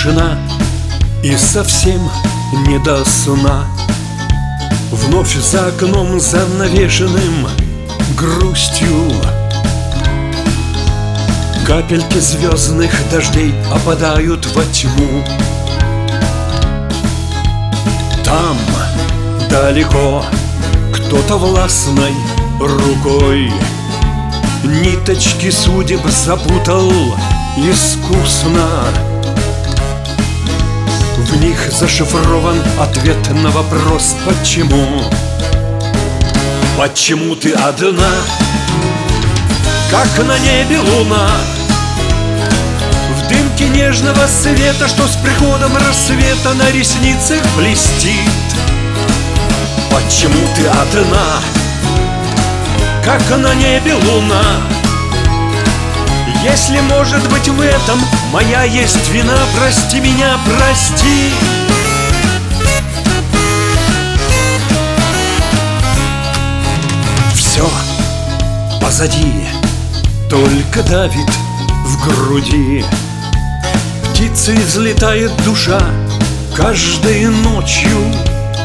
тишина и совсем не до сна. Вновь за окном занавешенным грустью капельки звездных дождей опадают во тьму. Там далеко кто-то властной рукой ниточки судеб запутал искусно. В них зашифрован ответ на вопрос «Почему?». Почему ты одна, как на небе луна, в дымке нежного света, что с приходом рассвета на ресницах блестит? Почему ты одна, как на небе луна? Если, может быть, в этом моя есть вина, прости меня, прости. Все позади, только давит в груди. Птицей взлетает душа каждой ночью,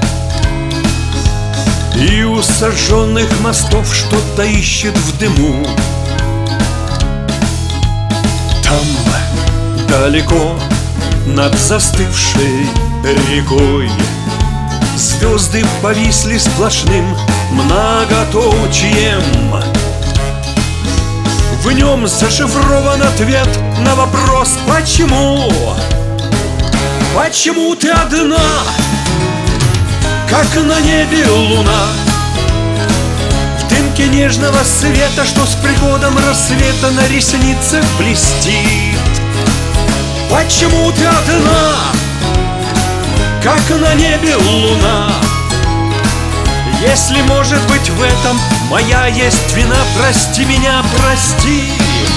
и у сожженных мостов что-то ищет в дыму. Там далеко над застывшей рекой звезды повисли сплошным многоточием. В нем зашифрован ответ на вопрос «Почему?». Почему ты одна, как на небе луна, в дымке нежного света, что с приходом рассвета на ресницах блестит? Почему ты одна, как на небе луна? Если, может быть, в этом моя есть вина, прости меня, прости.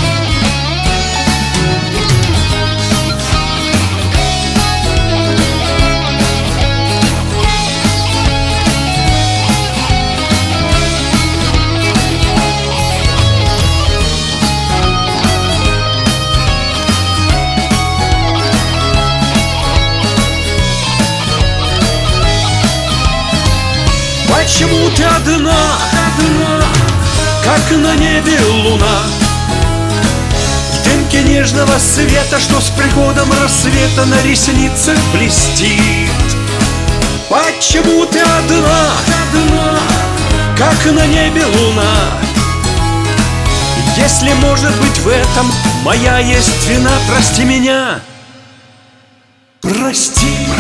Почему ты одна, как на небе луна, в дымке нежного света, что с приходом рассвета на ресницах блестит? Почему ты одна, как на небе луна? Если, может быть, в этом моя есть вина, прости меня, прости.